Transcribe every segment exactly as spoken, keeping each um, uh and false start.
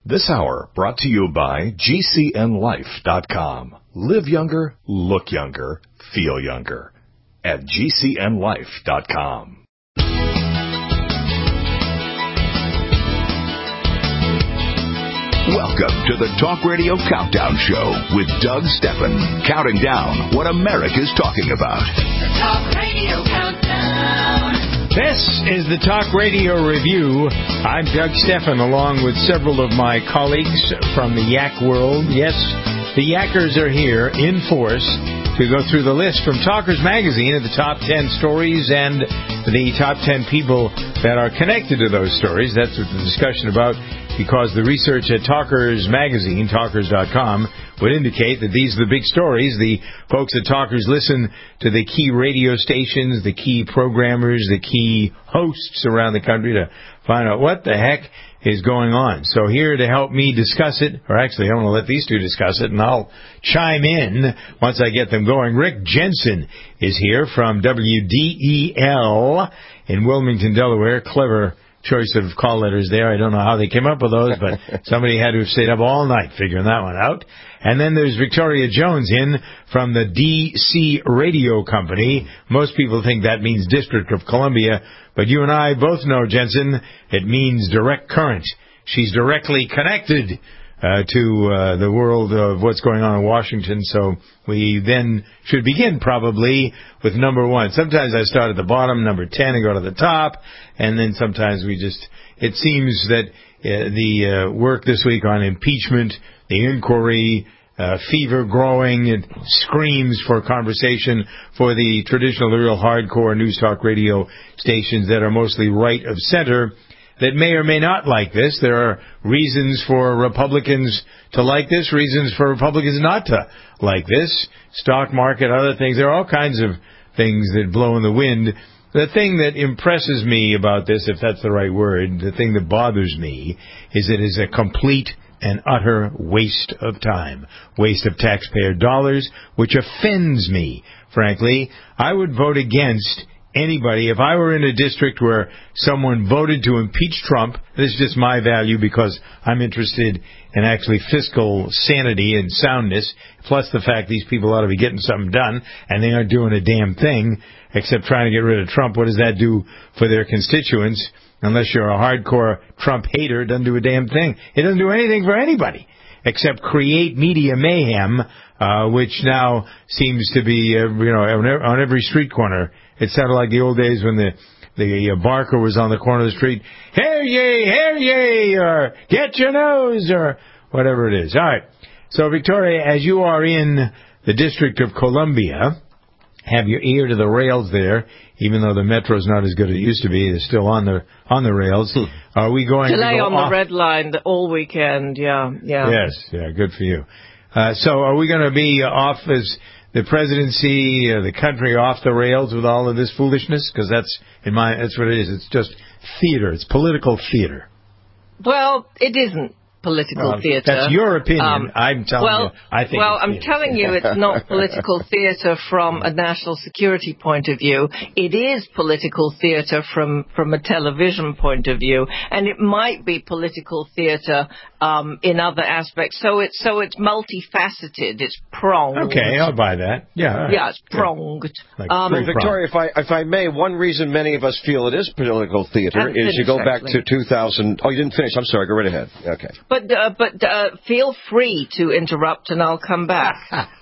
This hour brought to you by G C N life dot com. Live younger, look younger, feel younger at G C N life dot com. Welcome to the Talk Radio Countdown Show with Doug Stephan, counting down what America's talking about. The Talk Radio Countdown. This is the Talk Radio Review. I'm Doug Stephan, along with several of my colleagues from the Yak world. Yes, the Yackers are here in force to go through the list from Talkers Magazine of the top ten stories and the top ten people that are connected to those stories. That's what the discussion about, because the research at Talkers Magazine, talkers dot com, would indicate that these are the big stories. The folks at Talkers listen to the key radio stations, the key programmers, the key hosts around the country to find out what the heck is going on. So here to help me discuss it, or actually I want to let these two discuss it, and I'll chime in once I get them going. Rick Jensen is here from W D E L in Wilmington, Delaware. Clever choice of call letters there. I don't know how they came up with those, but somebody had to have stayed up all night figuring that one out. And then there's Victoria Jones in from the D C Radio Company. Most people think that means District of Columbia, but you and I both know, Jensen, it means direct current. She's directly connected uh, to uh, the world of what's going on in Washington, so we then should begin probably with number one. Sometimes I start at the bottom, number ten, and go to the top, and then sometimes we just, it seems that uh, the uh, work this week on impeachment, the inquiry, uh, fever growing, it screams for conversation for the traditional, the real hardcore news talk radio stations that are mostly right of center that may or may not like this. There are reasons for Republicans to like this, reasons for Republicans not to like this. Stock market, other things. There are all kinds of things that blow in the wind. The thing that impresses me about this, if that's the right word, the thing that bothers me, is it is a complete and utter waste of time, waste of taxpayer dollars, which offends me, frankly. I would vote against anybody. If I were in a district where someone voted to impeach Trump, this is just my value because I'm interested in actually fiscal sanity and soundness, plus the fact these people ought to be getting something done, and they aren't doing a damn thing except trying to get rid of Trump. What does that do for their constituents? Unless you're a hardcore Trump hater, it doesn't do a damn thing. It doesn't do anything for anybody except create media mayhem, uh, which now seems to be, uh, you know, on every street corner. It sounded like the old days when the the uh, barker was on the corner of the street. Hear ye, hear ye, or get your nose, or whatever it is. All right. So, Victoria, as you are in the District of Columbia, have your ear to the rails there, even though the metro's not as good as it used to be. It's still on the on the rails. Hmm. Are we going Delay to go on off? the red line all weekend, yeah, yeah. Yes, yeah, good for you. Uh, so are we going to be off as the presidency, uh, the country off the rails with all of this foolishness? Because that's, in my, that's what it is. It's just theater. It's political theater. Well, it isn't political uh, theater. That's your opinion. Um, I'm telling well, you. I think well, it's I'm theater. telling you it's not political theater from a national security point of view. It is political theater from, from a television point of view, and it might be political theater um, in other aspects. So it's so it's multifaceted. It's pronged. Okay, I'll buy that. Yeah, right. Yeah, it's pronged. Like um, Well, Victoria, if I if I may, one reason many of us feel it is political theater I'm is you go back actually. to two thousand. Oh, you didn't finish. I'm sorry. Go right ahead. Okay. But uh, but uh, feel free to interrupt, and I'll come back.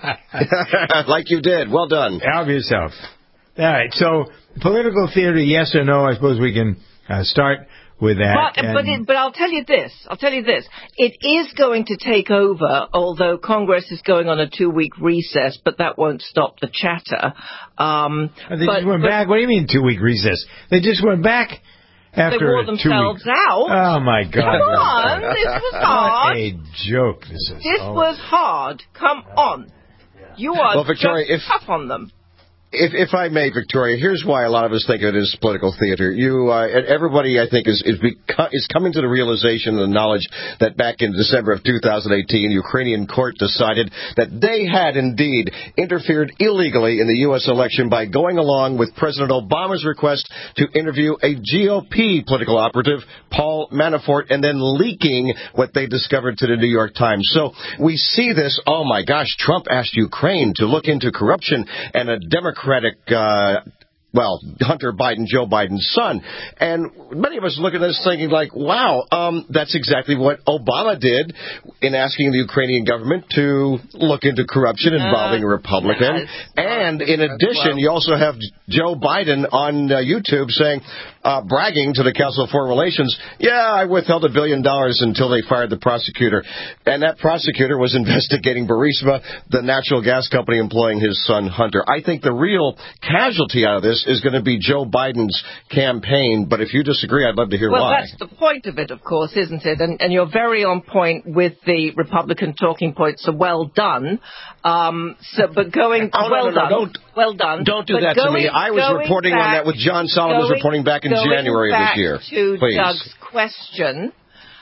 Like you did. Well done. Help yourself. All right. So, political theater, yes or no? I suppose we can uh, start with that. But but, it, but I'll tell you this. I'll tell you this. It is going to take over, although Congress is going on a two-week recess. But that won't stop the chatter. Um, they but, just went but, back. What do you mean two-week recess? They just went back. After They wore two themselves weeks. out. Oh, my God. Come on. This was hard. What a joke this is. This oh. was hard. Come on. You are Well, Victoria, just if- tough on them. If, if I may, Victoria, here's why a lot of us think it is political theater. You, uh, and everybody, I think, is is, beco- is coming to the realization and the knowledge that back in December of two thousand eighteen, Ukrainian court decided that they had indeed interfered illegally in the U S election by going along with President Obama's request to interview a G O P political operative, Paul Manafort, and then leaking what they discovered to the New York Times. So we see this, oh my gosh, Trump asked Ukraine to look into corruption and a Democratic Uh, well, Hunter Biden, Joe Biden's son. And many of us look at this thinking like, wow, um, that's exactly what Obama did in asking the Ukrainian government to look into corruption involving a Republican. Uh, and in addition, you also have Joe Biden on uh, YouTube saying, uh, bragging to the Council of Foreign Relations, yeah, I withheld a billion dollars until they fired the prosecutor. And that prosecutor was investigating Burisma, the natural gas company employing his son Hunter. I think the real casualty out of this is going to be Joe Biden's campaign, but if you disagree, I'd love to hear well, why. Well, that's the point of it, of course, isn't it? And, and you're very on point with the Republican talking points, so well done. Um, so, but going, oh, well no, no, no, done, don't, well done. Don't do but that going, to me. I was reporting back, on that with John Solomon was reporting back in January of this year. To Please. Doug's question,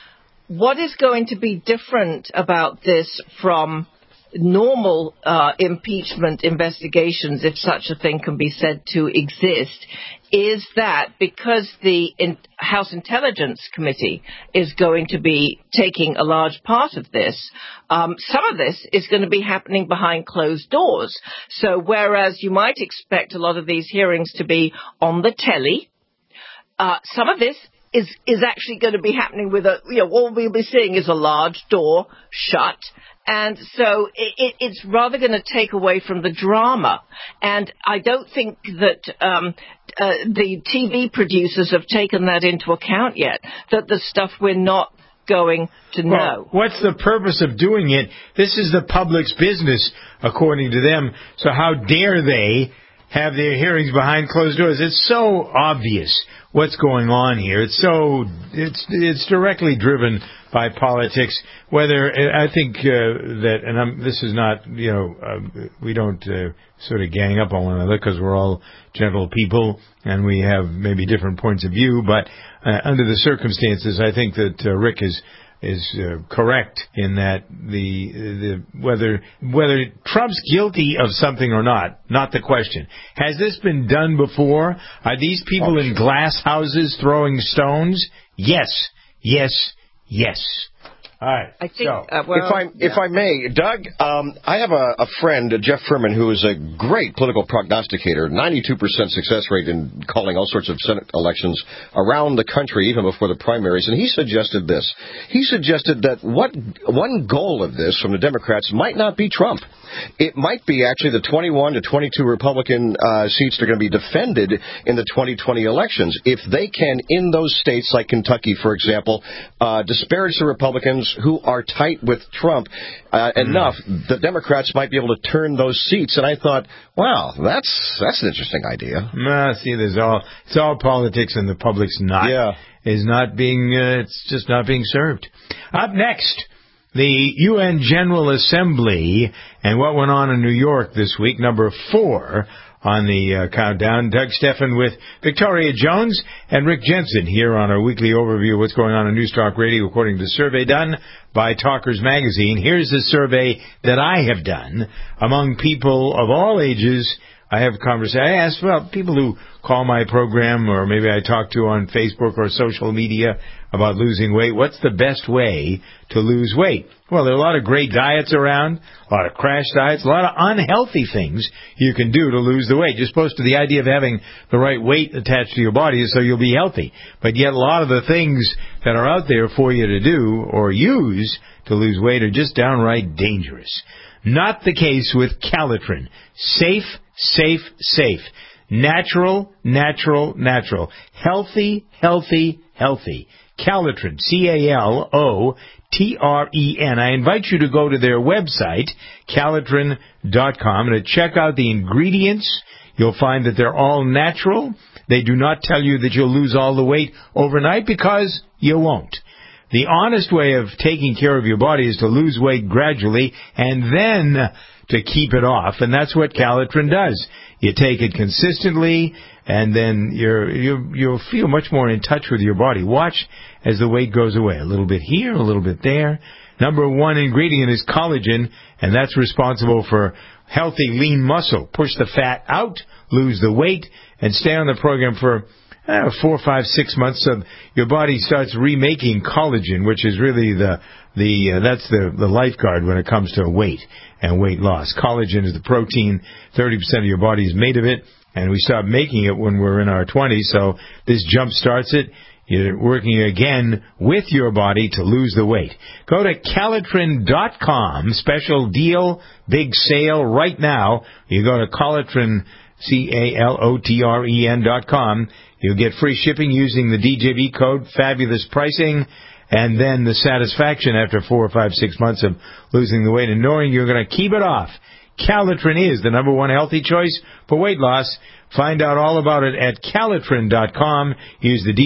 what is going to be different about this from normal uh, impeachment investigations, if such a thing can be said to exist, is that because the in- House Intelligence Committee is going to be taking a large part of this, um, some of this is going to be happening behind closed doors. So whereas you might expect a lot of these hearings to be on the telly, uh, some of this is is actually going to be happening with a, you know, all we'll be seeing is a large door shut. And so it, it, it's rather going to take away from the drama. And I don't think that um, uh, the T V producers have taken that into account yet, that the stuff we're not going to know. Well, what's the purpose of doing it? This is the public's business, according to them. So how dare they have their hearings behind closed doors? It's so obvious what's going on here. It's so it's it's directly driven by politics. Whether I think uh, that, and I'm, this is not, you know, uh, we don't uh, sort of gang up on one another because we're all gentle people and we have maybe different points of view. But uh, under the circumstances, I think that uh, Rick is is uh, correct in that the the whether whether Trump's guilty of something or not, not the question. Has this been done before? Are these people in glass houses throwing stones? Yes, yes, yes. All right. I think, so, uh, well, if I yeah. if I may, Doug, um, I have a, a friend, uh, Jeff Furman, who is a great political prognosticator, ninety-two percent success rate in calling all sorts of Senate elections around the country, even before the primaries. And he suggested this. He suggested that what one goal of this from the Democrats might not be Trump. It might be actually the twenty-one to twenty-two Republican uh, seats that are going to be defended in the twenty twenty elections. If they can, in those states like Kentucky, for example, uh, disparage the Republicans who are tight with Trump uh, mm. enough, the Democrats might be able to turn those seats. And I thought, wow, that's that's an interesting idea. Nah, see, there's all it's all politics, and the public's not yeah. is not being uh, it's just not being served. Up next, the U N General Assembly and what went on in New York this week, number four on the uh, countdown. Doug Steffen with Victoria Jones and Rick Jensen here on our weekly overview of what's going on in News Talk Radio according to the survey done by Talkers Magazine. Here's the survey that I have done among people of all ages. I have conversation. I asked, well, people who call my program or maybe I talk to on Facebook or social media about losing weight. What's the best way to lose weight? Well, there are a lot of great diets around, a lot of crash diets, a lot of unhealthy things you can do to lose the weight. You're supposed to, the idea of having the right weight attached to your body is so you'll be healthy. But yet a lot of the things that are out there for you to do or use to lose weight are just downright dangerous. Not the case with Calitrin. Safe, safe, safe. Natural, natural, natural. Healthy, healthy, healthy. Calitrin, C A L O T R E N. I invite you to go to their website, calitrin dot com, and to check out the ingredients. You'll find that they're all natural. They do not tell you that you'll lose all the weight overnight because you won't. The honest way of taking care of your body is to lose weight gradually and then to keep it off, and that's what Calitrin does. You take it consistently, and then you're, you, you'll feel much more in touch with your body. Watch as the weight goes away. A little bit here, a little bit there. Number one ingredient is collagen, and that's responsible for healthy, lean muscle. Push the fat out, lose the weight, and stay on the program for uh, four, five, six months. So your body starts remaking collagen, which is really the the uh, that's the the lifeguard when it comes to weight and weight loss. Collagen is the protein. thirty percent of your body is made of it, and we stop making it when we're in our twenties. So this jump starts it. You're working again with your body to lose the weight. Go to Calitrin dot com, special deal, big sale right now. You go to Calitrin, C A L O T R E N dot com. You'll get free shipping using the D J V code, fabulous pricing, and then the satisfaction after four or five, six months of losing the weight and knowing you're going to keep it off. Calitrin is the number one healthy choice for weight loss. Find out all about it at Calitrin dot com. Use the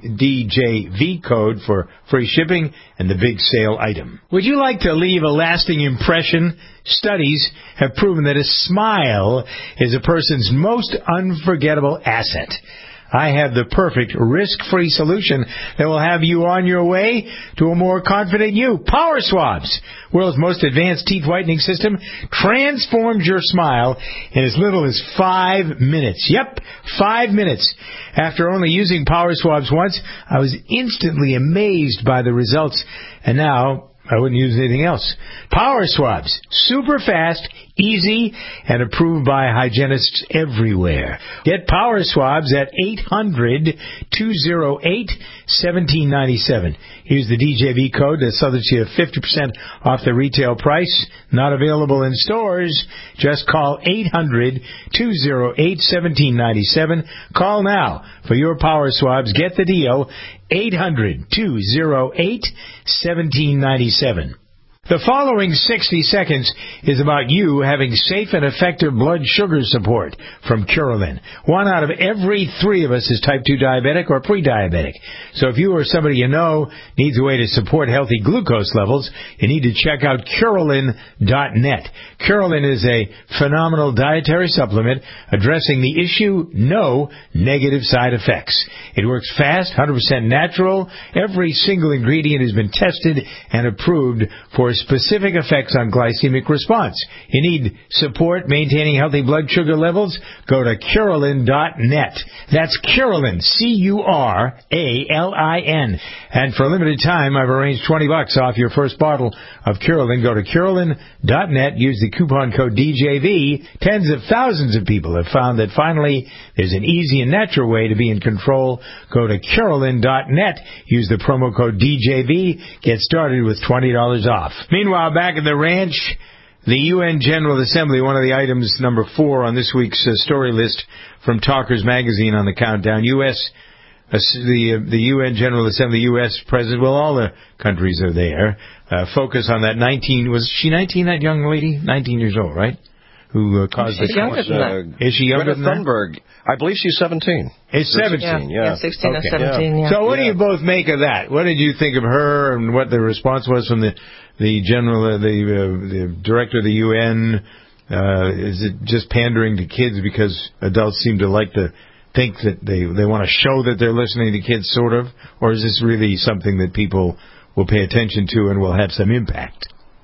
D J V code for free shipping and the big sale item. Would you like to leave a lasting impression? Studies have proven that a smile is a person's most unforgettable asset. I have the perfect risk-free solution that will have you on your way to a more confident you. Power Swabs, world's most advanced teeth whitening system, transforms your smile in as little as five minutes. Yep, five minutes. After only using Power Swabs once, I was instantly amazed by the results, and now I wouldn't use anything else. Power Swabs, super fast, easy, and approved by hygienists everywhere. Get Power Swabs at eight hundred, two oh eight, one seven nine seven. Use the D J V code so that you have fifty percent off the retail price. Not available in stores. Just call eight hundred, two oh eight, one seven nine seven. Call now for your Power Swabs. Get the deal. eight hundred, two oh eight, one seven nine seven. The following sixty seconds is about you having safe and effective blood sugar support from Curolin. One out of every three of us is type two diabetic or pre-diabetic. So if you or somebody you know needs a way to support healthy glucose levels, you need to check out Curolin dot net. Curolin is a phenomenal dietary supplement addressing the issue, no negative side effects. It works fast, one hundred percent natural. Every single ingredient has been tested and approved for specific effects on glycemic response. You need support maintaining healthy blood sugar levels? Go to Curolin dot net. That's Curolin, C U R A L I N. And for a limited time, I've arranged twenty bucks off your first bottle of Curolin. Go to Curolin dot net. Use the coupon code D J V. Tens of thousands of people have found that finally there's an easy and natural way to be in control. Go to Curolin dot net. Use the promo code D J V. Get started with twenty dollars off. Meanwhile, back at the ranch, the U N General Assembly, one of the items, number four on this week's uh, story list from Talkers Magazine on the countdown, U S Uh, the uh, the U N General Assembly, U S President, well, all the countries are there, uh, focus on that nineteen, was she nineteen, that young lady? nineteen years old, right? Who uh, caused she's the... younger than that. Uh, is she younger Greta than Thunberg. that? I believe she's seventeen. It's seventeen, yeah. yeah. yeah sixteen okay. or seventeen, yeah. So what yeah. do you both make of that? What did you think of her and what the response was from the the general, uh, the uh, the director of the U N? Uh, is it just pandering to kids because adults seem to like to think that they they want to show that they're listening to kids, sort of? Or is this really something that people will pay attention to and will have some impact?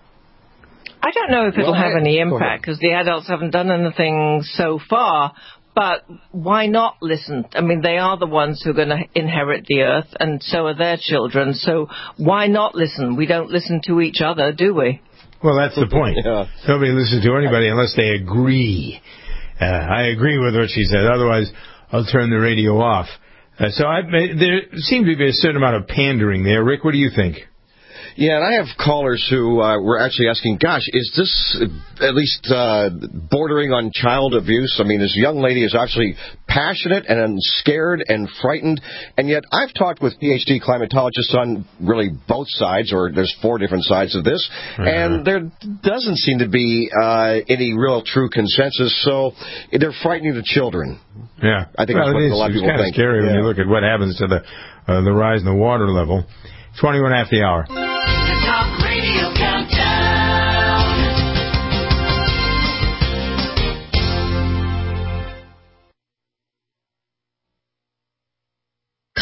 I don't know if it'll Well, have I- any impact because the adults haven't done anything so far. But why not listen? I mean, they are the ones who are going to inherit the earth, and so are their children. So why not listen? We don't listen to each other, do we? Well, that's the point. Yeah. Nobody listens to anybody unless they agree. Uh, I agree with what she said. Otherwise, I'll turn the radio off. Uh, so I, there seemed to be a certain amount of pandering there. Rick, what do you think? Yeah, and I have callers who uh, were actually asking, gosh, is this at least uh, bordering on child abuse? I mean, this young lady is actually passionate and scared and frightened, and yet I've talked with P H D climatologists on really both sides, or there's four different sides of this, uh-huh. and there doesn't seem to be uh, any real true consensus, so they're frightening the children. Yeah. I think well, that's what it is. a lot of It's people kind think. of scary yeah. when you look at what happens to the uh, the rise in the water level. twenty-one after the hour. The Talk Radio Countdown.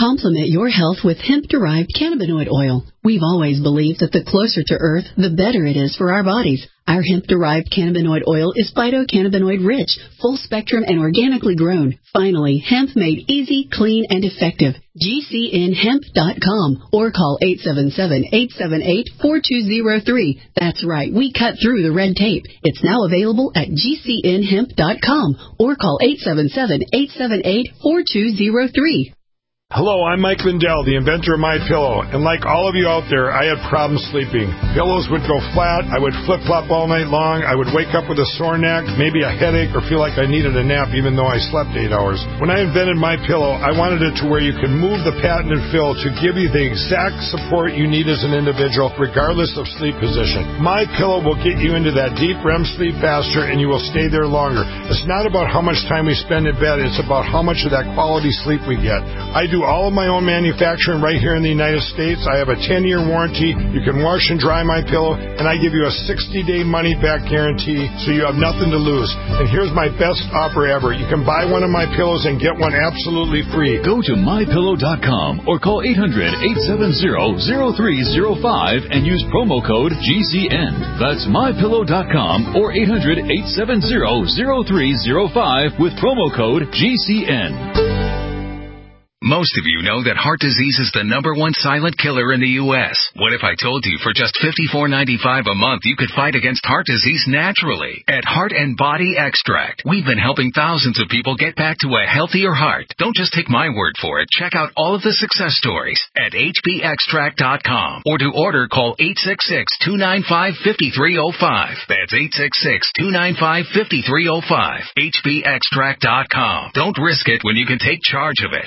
Complement your health with hemp-derived cannabinoid oil. We've always believed that the closer to Earth, the better it is for our bodies. Our hemp-derived cannabinoid oil is phytocannabinoid-rich, full-spectrum, and organically grown. Finally, hemp made easy, clean, and effective. G C N hemp dot com or call eight seven seven, eight seven eight, four two zero three. That's right, we cut through the red tape. It's now available at G C N hemp dot com or call eight seven seven, eight seven eight, four two zero three. Hello, I'm Mike Lindell, the inventor of MyPillow, and like all of you out there, I had problems sleeping. Pillows would go flat, I would flip-flop all night long, I would wake up with a sore neck, maybe a headache, or feel like I needed a nap even though I slept eight hours. When I invented MyPillow, I wanted it to where you can move the patented fill to give you the exact support you need as an individual, regardless of sleep position. MyPillow will get you into that deep R E M sleep faster, and you will stay there longer. It's not about how much time we spend in bed, it's about how much of that quality sleep we get. I do all of my own manufacturing right here in the United States. I have a ten-year warranty. You can wash and dry my pillow, and I give you a sixty-day money-back guarantee, so you have nothing to lose. And here's my best offer ever. You can buy one of my pillows and get one absolutely free. Go to my pillow dot com or call eight hundred, eight seven zero, zero three zero five and use promo code G C N. That's my pillow dot com or eight hundred, eight seven zero, zero three zero five with promo code G C N. Most of you know that heart disease is the number one silent killer in the U S What if I told you for just fifty-four ninety-five a month you could fight against heart disease naturally? At Heart and Body Extract, we've been helping thousands of people get back to a healthier heart. Don't just take my word for it. Check out all of the success stories at H B extract dot com or to order call eight six six, two nine five, five three zero five. That's eight six six, two nine five, five three zero five. H B extract dot com. Don't risk it when you can take charge of it.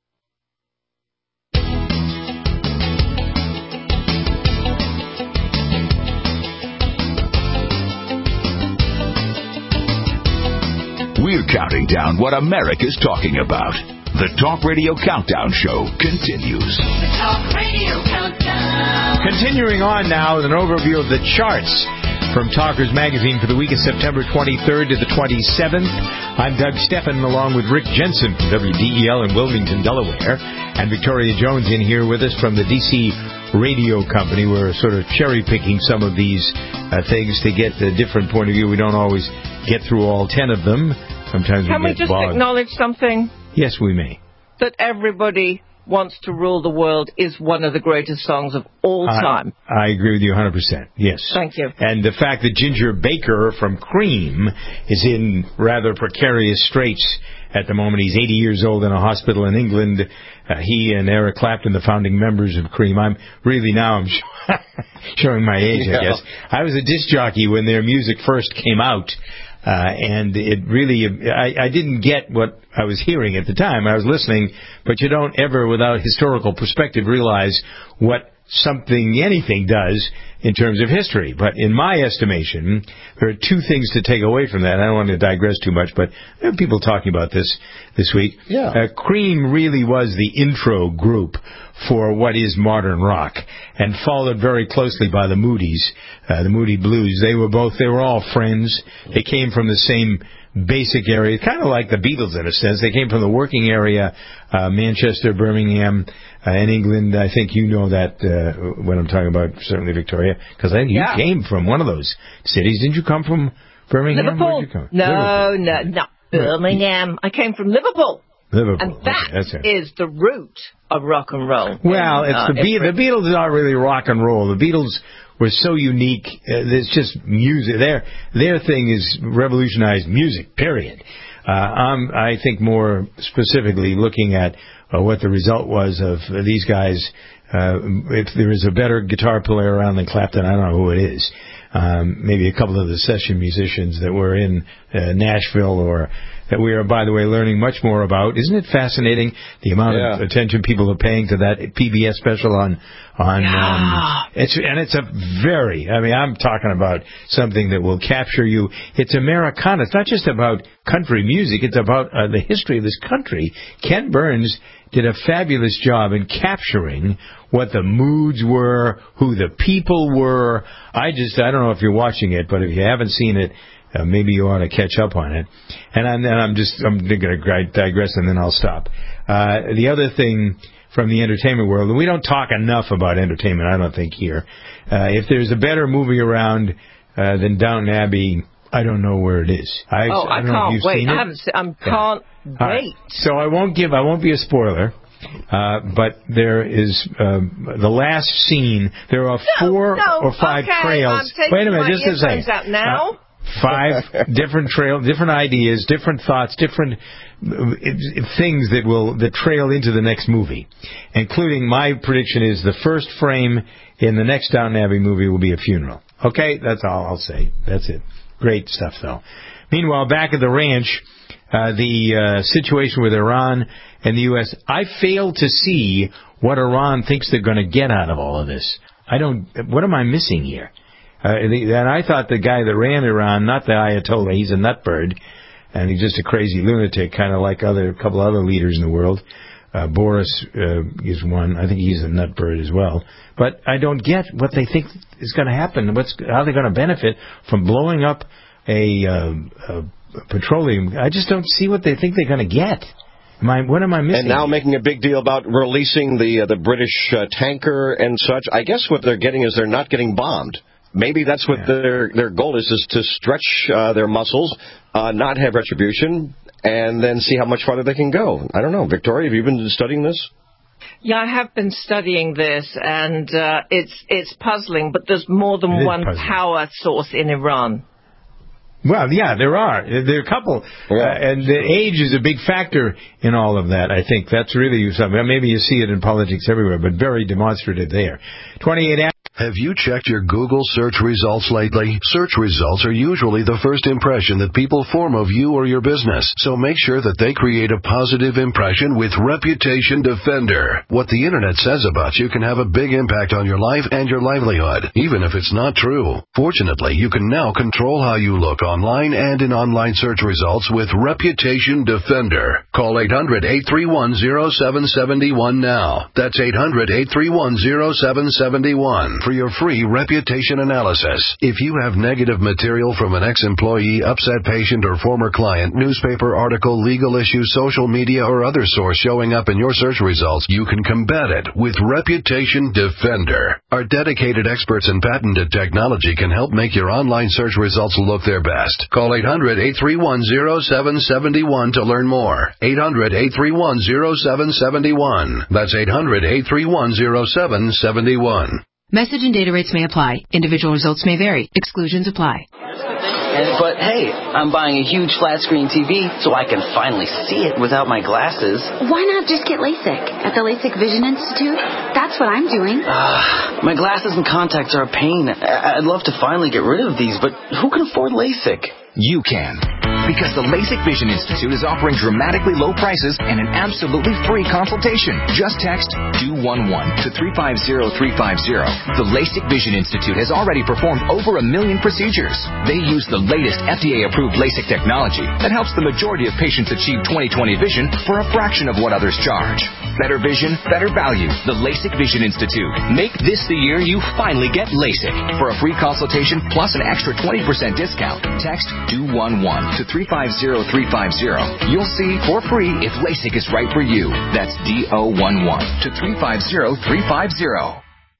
We're counting down what America's talking about. The Talk Radio Countdown Show continues. The Talk Radio Countdown. Continuing on now with an overview of the charts from Talkers Magazine for the week of September twenty-third to the twenty-seventh. I'm Doug Steffen along with Rick Jensen from W D E L in Wilmington, Delaware, and Victoria Jones in here with us from the D C Radio Company. We're sort of cherry-picking some of these uh, things to get a different point of view. We don't always get through all ten of them. Sometimes Can we, we get just bogged. acknowledge something? Yes, we may. That Everybody Wants to Rule the World is one of the greatest songs of all time. I, I agree with you one hundred percent. Yes. Thank you. And the fact that Ginger Baker from Cream is in rather precarious straits at the moment. He's eighty years old in a hospital in England. Uh, he and Eric Clapton, the founding members of Cream. I'm really now I'm showing my age, Yeah. I guess. I was a disc jockey when their music first came out. Uh, and it really, I, I didn't get what I was hearing at the time. I was listening, but you don't ever, without historical perspective, realize what something, anything does in terms of history. But in my estimation, there are two things to take away from that. I don't want to digress too much, but there are people talking about this this week. Yeah. Uh, Cream really was the intro group for what is modern rock, and followed very closely by the Moody's, uh, the Moody Blues. They were both, they were all friends. They came from the same basic area, kind of like the Beatles in a sense. They came from the working area, uh, Manchester, Birmingham, uh, in England. I think you know that, uh, when I'm talking about, certainly Victoria, because I think you Yeah. came from one of those cities. Didn't you come from Birmingham? Liverpool. Where'd you come? No, Liverpool. no, no. Birmingham. I came from Liverpool. Liverpool. And that Okay, that's it. is the root of rock and roll. Well, in, it's uh, the Be- in the Beatles are not really rock and roll. The Beatles were so unique. Uh, it's just music. Their their thing is revolutionized music. Period. Uh, I'm I think more specifically looking at uh, what the result was of uh, these guys. Uh, if there is a better guitar player around than Clapton, I don't know who it is. Um, maybe a couple of the session musicians that were in uh, Nashville, or that we are, by the way, learning much more about. Isn't it fascinating the amount Yeah. of attention people are paying to that P B S special on on? Yeah. Um, it's and it's a very. I mean, I'm talking about something that will capture you. It's Americana. It's not just about country music. It's about uh, the history of this country. Ken Burns did a fabulous job in capturing what the moods were, who the people were. I just, I don't know if you're watching it, but if you haven't seen it, uh, maybe you ought to catch up on it. And I'm, and I'm just, I'm going to digress and then I'll stop. Uh, the other thing from the entertainment world. And we don't talk enough about entertainment, I don't think, here. Uh, if there's a better movie around uh, than Downton Abbey, I don't know where it is. I, oh, I, I don't know if can't you've wait. seen I it. haven't. Se- I can't Yeah. wait. Right. So I won't give. I won't be a spoiler. Uh, but there is um, the last scene. There are no, four no, or five okay, trails. I'm Wait a minute, my just a second. Out now. Uh, five different trail, different ideas, different thoughts, different uh, things that will that trail into the next movie, including my prediction is the first frame in the next Downton Abbey movie will be a funeral. Okay, that's all I'll say. That's it. Great stuff, though. Meanwhile, back at the ranch, uh, the uh, situation with Iran and the U S, I fail to see what Iran thinks they're going to get out of all of this. I don't. What am I missing here? Uh, and I thought the guy that ran Iran, not the Ayatollah, he's a nutbird, and he's just a crazy lunatic, kind of like other a couple other leaders in the world. Uh, Boris uh, is one. I think he's a nutbird as well. But I don't get what they think is going to happen. What's how they're going to benefit from blowing up a, uh, a petroleum. I just don't see what they think they're going to get. Am I, what am I missing? And now making a big deal about releasing the uh, the British uh, tanker and such. I guess what they're getting is they're not getting bombed. Maybe that's what yeah. their their goal is, is to stretch uh, their muscles, uh, not have retribution, and then see how much farther they can go. I don't know. Victoria, have you been studying this? Yeah, I have been studying this, and uh, it's it's puzzling, but there's more than one puzzling. power source in Iran. Well, yeah, there are. There are a couple. Yeah. Uh, and the age is a big factor in all of that, I think. That's really something. Maybe you see it in politics everywhere, but very demonstrative there. twenty-eight hours. Have you checked your Google search results lately? Search results are usually the first impression that people form of you or your business. So make sure that they create a positive impression with Reputation Defender. What the internet says about you can have a big impact on your life and your livelihood, even if it's not true. Fortunately, you can now control how you look online and in online search results with Reputation Defender. Call eight hundred, eight three one, zero seven seven one now. That's eight hundred, eight three one, zero seven seven one. For your free reputation analysis. If you have negative material from an ex-employee, upset patient, or former client, newspaper article, legal issue, social media, or other source showing up in your search results, you can combat it with Reputation Defender. Our dedicated experts in patented technology can help make your online search results look their best. Call eight hundred, eight three one, zero seven seven one to learn more. eight hundred, eight three one, zero seven seven one. That's eight hundred, eight three one, zero seven seven one. Message and data rates may apply. Individual results may vary. Exclusions apply. But hey, I'm buying a huge flat screen T V so I can finally see it without my glasses. Why not just get LASIK at the LASIK Vision Institute? That's what I'm doing. Uh, my glasses and contacts are a pain. I'd love to finally get rid of these, but who can afford LASIK? You can. Because the LASIK Vision Institute is offering dramatically low prices and an absolutely free consultation. Just text two one one to three five zero three five zero. The LASIK Vision Institute has already performed over a million procedures. They use the latest F D A-approved LASIK technology that helps the majority of patients achieve twenty twenty vision for a fraction of what others charge. Better vision, better value. The LASIK Vision Institute. Make this the year you finally get LASIK. For a free consultation plus an extra twenty percent discount, text two one one to three five zero three five zero. You'll see for free if LASIK is right for you. That's D O one one to three five zero three five zero.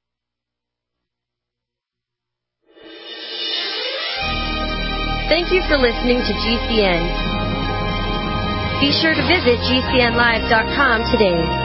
Thank you for listening to G C N. Be sure to visit G C N live dot com today.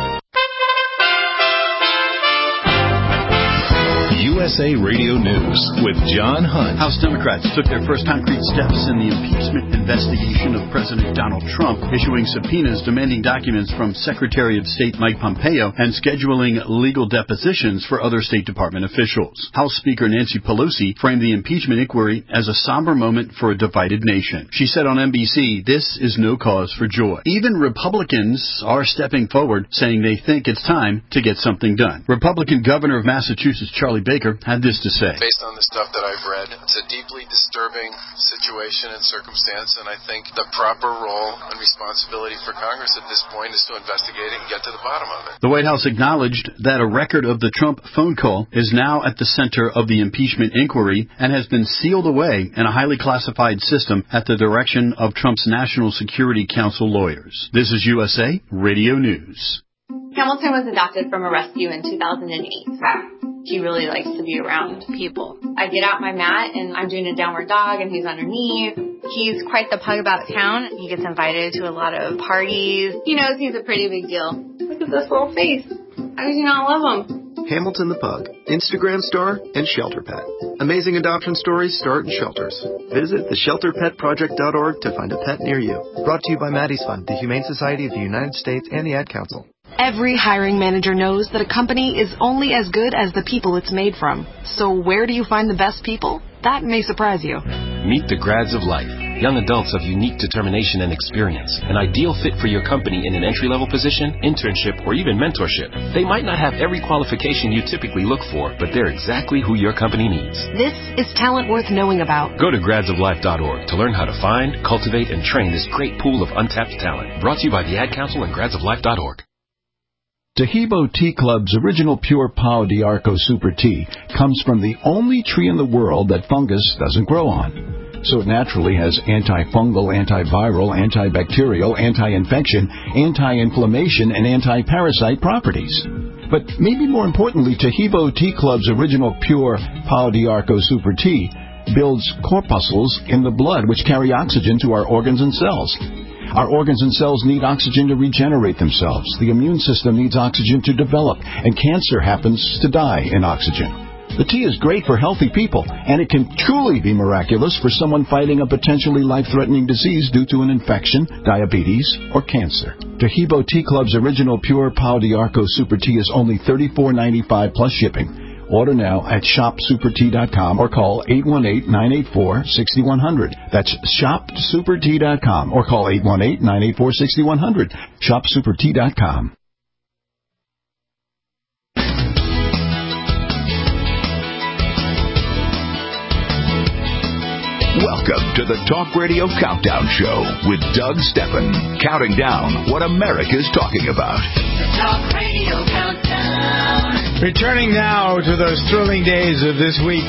U S A Radio News with John Hunt. House Democrats took their first concrete steps in the impeachment investigation of President Donald Trump, issuing subpoenas demanding documents from Secretary of State Mike Pompeo and scheduling legal depositions for other State Department officials. House Speaker Nancy Pelosi framed the impeachment inquiry as a somber moment for a divided nation. She said on N B C, "This is no cause for joy." Even Republicans are stepping forward, saying they think it's time to get something done. Republican Governor of Massachusetts Charlie Baker had this to say. Based on the stuff that I've read, it's a deeply disturbing situation and circumstance, and I think the proper role and responsibility for Congress at this point is to investigate it and get to the bottom of it. The White House acknowledged that a record of the Trump phone call is now at the center of the impeachment inquiry and has been sealed away in a highly classified system at the direction of Trump's National Security Council lawyers. This is U S A Radio News. Hamilton was adopted from a rescue in two thousand eight. He really likes to be around people. I get out my mat and I'm doing a downward dog and he's underneath. He's quite the pug about town. He gets invited to a lot of parties. He knows he's a pretty big deal. Look at this little face. How could you not love him? Hamilton the Pug, Instagram star, and Shelter Pet. Amazing adoption stories start in shelters. Visit the shelter pet project dot org to find a pet near you. Brought to you by Maddie's Fund, the Humane Society of the United States, and the Ad Council. Every hiring manager knows that a company is only as good as the people it's made from. So where do you find the best people? That may surprise you. Meet the grads of life. Young adults of unique determination and experience. An ideal fit for your company in an entry-level position, internship, or even mentorship. They might not have every qualification you typically look for, but they're exactly who your company needs. This is talent worth knowing about. Go to grads of life dot org to learn how to find, cultivate, and train this great pool of untapped talent. Brought to you by the Ad Council and grads of life dot org. Tahibo Tea Club's original pure Pau d'Arco Super Tea comes from the only tree in the world that fungus doesn't grow on. So it naturally has antifungal, antiviral, antibacterial, anti-infection, anti-inflammation, and anti-parasite properties. But maybe more importantly, Tahibo Tea Club's original pure Pau d'Arco Super Tea builds corpuscles in the blood which carry oxygen to our organs and cells. Our organs and cells need oxygen to regenerate themselves. The immune system needs oxygen to develop, and cancer happens to die in oxygen. The tea is great for healthy people, and it can truly be miraculous for someone fighting a potentially life-threatening disease due to an infection, diabetes, or cancer. Tahibo Tea Club's original pure Pau d'Arco Super Tea is only thirty-four ninety-five plus shipping. Order now at shop super tea dot com or call eight one eight, nine eight four, six one zero zero. That's shop super tea dot com or call eight one eight, nine eight four, six one zero zero. shop super tea dot com. Welcome to the Talk Radio Countdown Show with Doug Steffen, counting down what America's talking about. The Talk Radio Countdown. Returning now to those thrilling days of this week,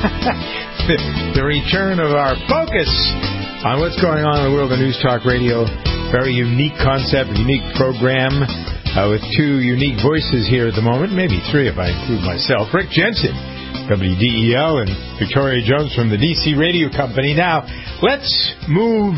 the, the return of our focus on what's going on in the world of News Talk Radio. Very unique concept, unique program uh, with two unique voices here at the moment, maybe three if I include myself. Rick Jensen, W D E L, and Victoria Jones from the D C Radio Company. Now, let's move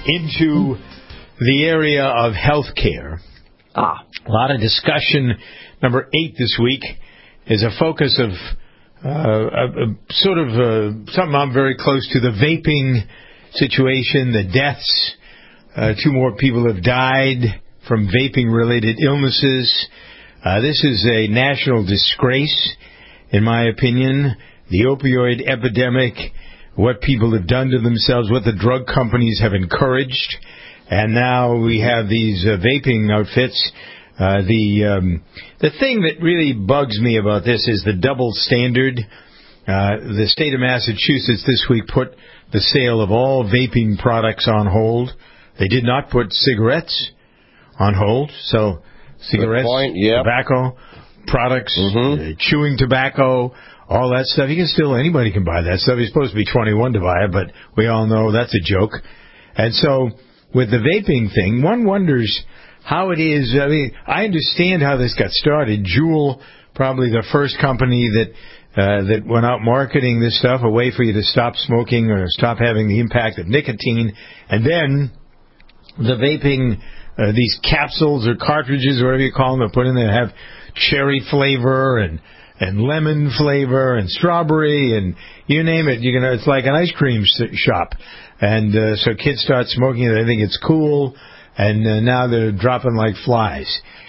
into the area of health care. Ah. A lot of discussion. Number eight this week is a focus of uh, a, a sort of uh, something I'm very close to, the vaping situation, the deaths. Uh, two more people have died from vaping-related illnesses. Uh, this is a national disgrace, in my opinion. The opioid epidemic, what people have done to themselves, what the drug companies have encouraged. And now we have these uh, vaping outfits. Uh, the um, the thing that really bugs me about this is the double standard. Uh, the state of Massachusetts this week put the sale of all vaping products on hold. They did not put cigarettes on hold. So cigarettes, yep. tobacco products, mm-hmm. uh, chewing tobacco, all that stuff. You can still, anybody can buy that stuff. You're supposed to be twenty-one to buy it, but we all know that's a joke. And so with the vaping thing, one wonders how it is. I mean, I understand how this got started. Juul, probably the first company that uh, that went out marketing this stuff, a way for you to stop smoking or stop having the impact of nicotine. And then the vaping, uh, these capsules or cartridges or whatever you call them, they put in there have cherry flavor and and lemon flavor and strawberry and you name it. You can. It's like an ice cream shop. And uh, so kids start smoking it. They think it's cool. And uh, now they're dropping like flies.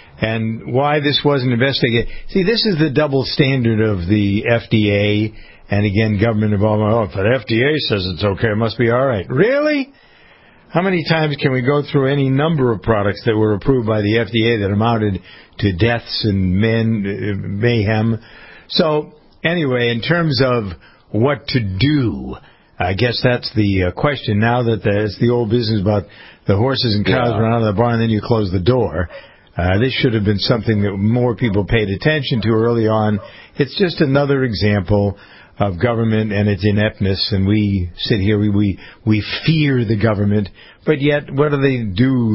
And why this wasn't investigated. See, this is the double standard of the F D A and, again, government involvement. Oh, if the F D A says it's okay, it must be all right. Really? How many times can we go through any number of products that were approved by the F D A that amounted to deaths and men, mayhem? So, anyway, in terms of what to do, I guess that's the uh, question now that the, it's the old business about the horses and cows yeah. run out of the barn and then you close the door. Uh, this should have been something that more people paid attention to early on. It's just another example of government and its ineptness, and we sit here, we, we, we fear the government, but yet what do they do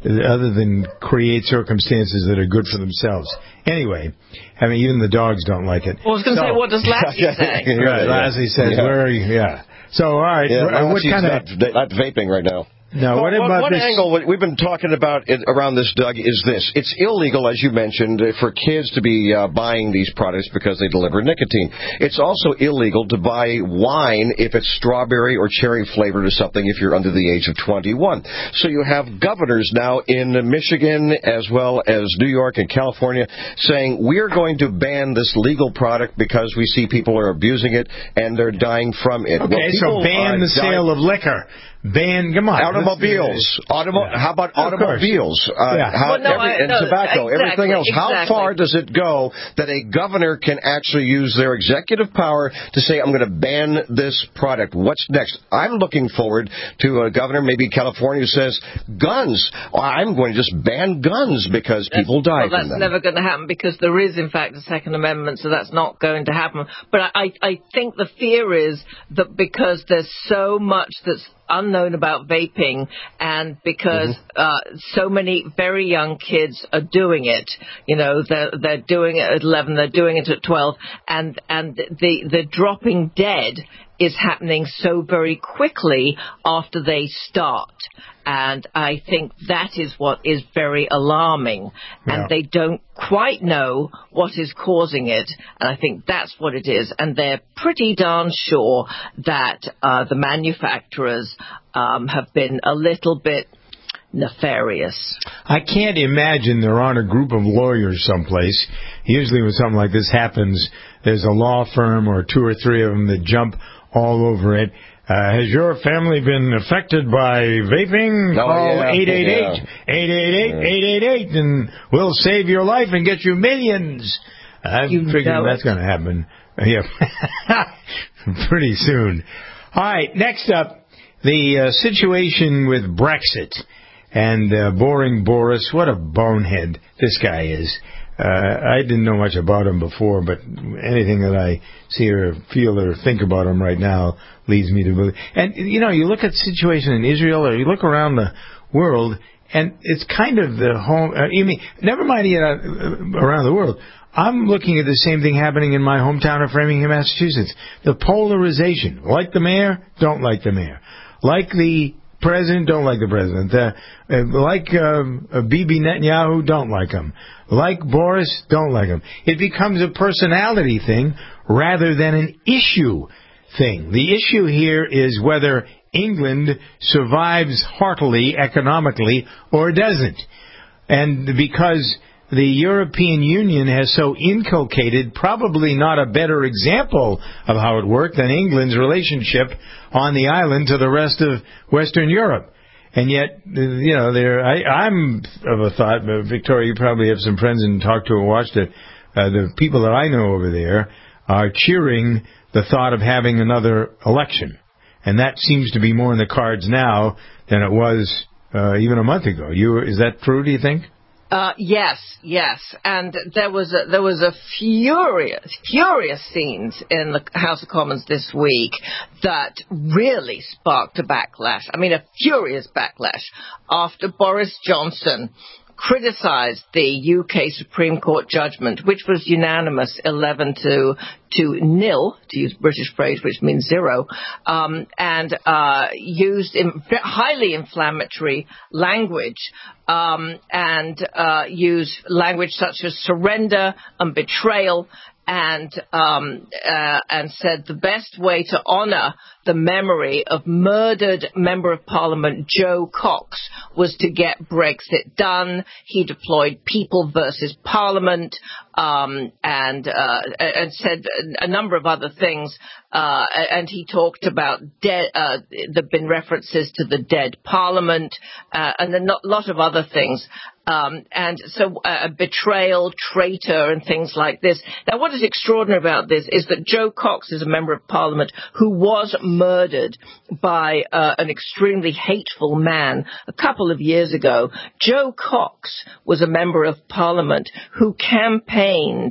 other than create circumstances that are good for themselves. Anyway, I mean, even the dogs don't like it. Well, I was going to so, say, what does Lassie say? Right, Lassie says, yeah. where are you? Yeah. So, all right, yeah, what kind of... Not, not vaping right now. No, well, what about one this? angle what we've been talking about it, around this, Doug, is this. It's illegal, as you mentioned, for kids to be uh, buying these products because they deliver nicotine. It's also illegal to buy wine if it's strawberry or cherry flavored or something if you're under the age of twenty-one. So you have governors now in Michigan as well as New York and California saying we're going to ban this legal product because we see people are abusing it and they're dying from it. Okay, well, so ban the sale of liquor. Ban, come on. Automobiles. Automo- yeah. How about automobiles? Uh, yeah. how, well, no, every, I, and no, tobacco, exactly, everything else. Exactly. How far does it go that a governor can actually use their executive power to say, I'm going to ban this product? What's next? I'm looking forward to a governor, maybe California, who says, guns. I'm going to just ban guns because people die well, from that's them. never going to happen because there is, in fact, a Second Amendment, so that's not going to happen. But I, I think the fear is that because there's so much that's unknown about vaping, and because mm-hmm. uh, so many very young kids are doing it, you know, they're, they're doing it at eleven, they're doing it at twelve, and and the the dropping dead is happening so very quickly after they start. And I think that is what is very alarming. And yeah. they don't quite know what is causing it. And I think that's what it is. And they're pretty darn sure that uh, the manufacturers um, have been a little bit nefarious. I can't imagine there aren't a group of lawyers someplace. Usually when something like this happens, there's a law firm or two or three of them that jump all over it. Uh, has your family been affected by vaping? Oh, Call yeah. eight eight eight, eight eight eight, eight eight eight, and we'll save your life and get you millions. I'm you figuring that's going to happen. Yeah, pretty soon. All right, next up, the uh, situation with Brexit and uh, boring Boris. What a bonehead this guy is. Uh, I didn't know much about him before, but anything that I see or feel or think about him right now leads me to believe. And, you know, you look at the situation in Israel or you look around the world, and it's kind of the home, uh, you mean, never mind you know, around the world. I'm looking at the same thing happening in my hometown of Framingham, Massachusetts. The polarization. Like the mayor, don't like the mayor. Like the president, don't like the president. Uh, uh, like uh, uh, Bibi Netanyahu, don't like him. Like Boris, don't like him. It becomes a personality thing rather than an issue thing. The issue here is whether England survives heartily economically or doesn't. And because the European Union has so inculcated probably not a better example of how it worked than England's relationship on the island to the rest of Western Europe. And yet, you know, there I, I'm of a thought, but Victoria, you probably have some friends and talked to and watched it. Uh, the people that I know over there are cheering the thought of having another election. And that seems to be more in the cards now than it was uh, even a month ago. You, is that true, do you think? Uh, yes, yes, and there was a, there was a furious, furious scenes in the House of Commons this week that really sparked a backlash. I mean, a furious backlash after Boris Johnson criticised the U K Supreme Court judgment, which was unanimous, eleven to to nil, to use British phrase, which means zero, um, and uh, used in highly inflammatory language, um, and uh, used language such as surrender and betrayal, and um, uh, and said the best way to honour the memory of murdered Member of Parliament Joe Cox was to get Brexit done. He deployed People versus Parliament, um, and uh, and said a number of other things. Uh, and he talked about dead. Uh, there've been references to the dead Parliament, uh, and a lot of other things. Um, and so uh, betrayal, traitor, and things like this. Now, what is extraordinary about this is that Joe Cox is a Member of Parliament who was murdered by uh, an extremely hateful man a couple of years ago. Joe Cox was a Member of Parliament who campaigned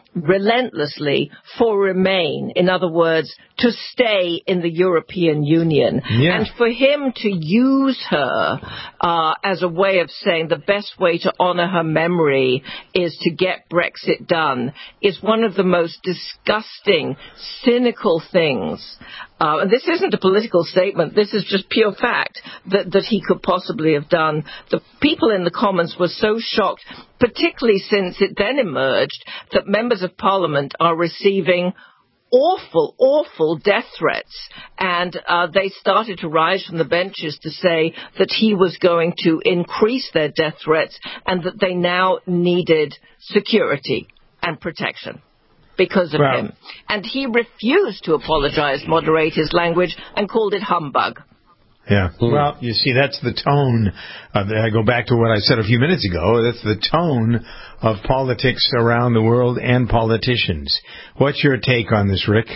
relentlessly for Remain, in other words, to stay in the European Union. Yeah. And for him to use her uh, as a way of saying the best way to honor her memory is to get Brexit done is one of the most disgusting, cynical things. Uh, and this isn't a political statement. This is just pure fact that, that he could possibly have done. The people in the Commons were so shocked, particularly since it then emerged that members of Parliament are receiving awful, awful death threats. And uh, they started to rise from the benches to say that he was going to increase their death threats and that they now needed security and protection because of Well, him. And he refused to apologize, moderate his language, and called it humbug. Yeah. Well, you see, that's the tone. Of the, I go back to what I said a few minutes ago. That's the tone of politics around the world and politicians. What's your take on this, Rick?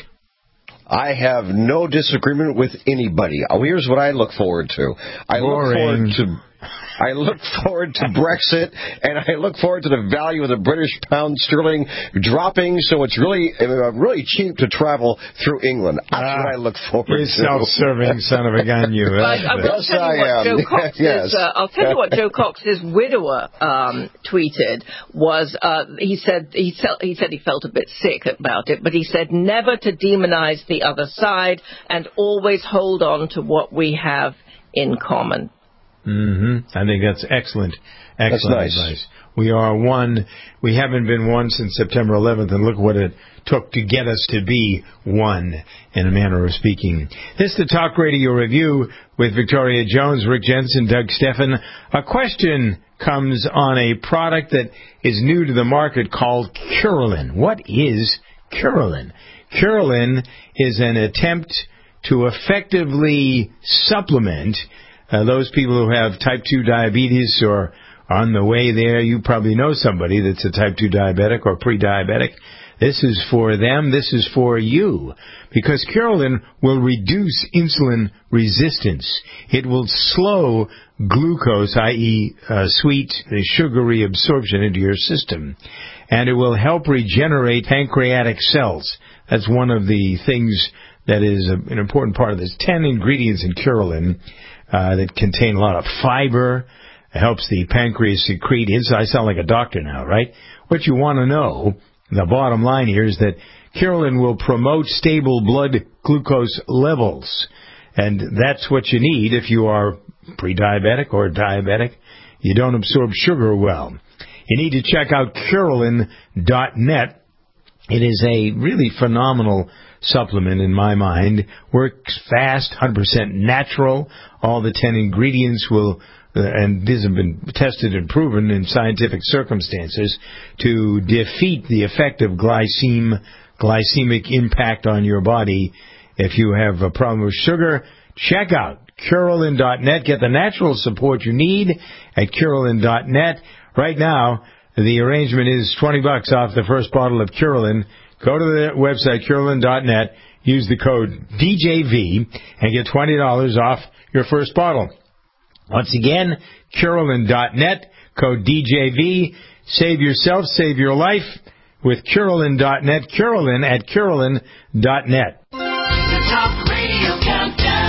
I have no disagreement with anybody. Oh, here's what I look forward to. I Boring. look forward to I look forward to Brexit, and I look forward to the value of the British pound sterling dropping, so it's really uh, really cheap to travel through England. That's ah, what I look forward you to. You self-serving son of a gun, you. I, I will yes, tell you I what am. Joe Cox's, yes. uh, I'll tell you what Joe Cox's widower um, tweeted was uh, he said he, felt, he said he felt a bit sick about it, but he said never to demonize the other side and always hold on to what we have in common. Mm-hmm. I think that's excellent. Excellent that's nice. advice. We are one. We haven't been one since September eleventh, and look what it took to get us to be one, in a manner of speaking. This is the Talk Radio Review with Victoria Jones, Rick Jensen, Doug Steffen. A question comes on a product that is new to the market called Curelin. What is Curelin? Curelin is an attempt to effectively supplement Uh, those people who have type two diabetes or are on the way there. You probably know somebody that's a type two diabetic or pre-diabetic. This is for them. This is for you. Because Curelin will reduce insulin resistance. It will slow glucose, that is uh, sweet, sugary absorption into your system. And it will help regenerate pancreatic cells. That's one of the things that is a, an important part of this. Ten ingredients in Curelin. Uh, that contain a lot of fiber. It helps the pancreas secrete insulin. I sound like a doctor now, right? What you want to know, the bottom line here, is that Curelin will promote stable blood glucose levels. And that's what you need if you are pre-diabetic or diabetic. You don't absorb sugar well. You need to check out Curelin dot net. It is a really phenomenal supplement in my mind. Works fast, one hundred percent natural. All the ten ingredients will, uh, and these have been tested and proven in scientific circumstances, to defeat the effect of glyceme, glycemic impact on your body. If you have a problem with sugar, check out Curelin dot net. Get the natural support you need at Curelin dot net. Right now, the arrangement is twenty bucks off the first bottle of Curelin. Go to the website, Curelin dot net, use the code D J V, and get twenty dollars off your first bottle. Once again, Curelin dot net, code D J V. Save yourself, save your life with Curelin dot net. Curelin at Curelin dot net. The Talk Radio Countdown.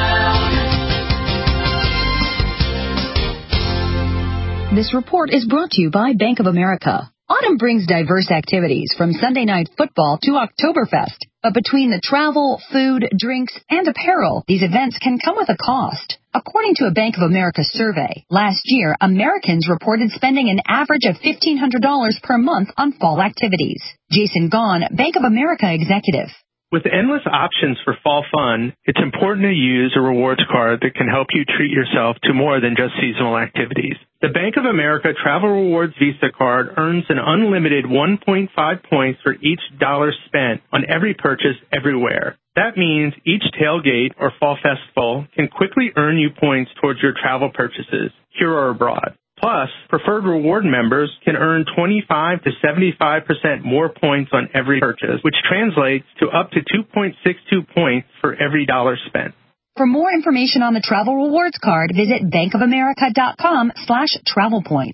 This report is brought to you by Bank of America. Autumn brings diverse activities from Sunday Night Football to Oktoberfest. But between the travel, food, drinks, and apparel, these events can come with a cost. According to a Bank of America survey, last year, Americans reported spending an average of fifteen hundred dollars per month on fall activities. Jason Gaughan, Bank of America executive. With endless options for fall fun, it's important to use a rewards card that can help you treat yourself to more than just seasonal activities. The Bank of America Travel Rewards Visa card earns an unlimited one point five points for each dollar spent on every purchase everywhere. That means each tailgate or fall festival can quickly earn you points towards your travel purchases, here or abroad. Plus, preferred reward members can earn twenty-five to seventy-five percent more points on every purchase, which translates to up to two point six two points for every dollar spent. For more information on the Travel Rewards Card, visit bankofamerica.com slash travel points.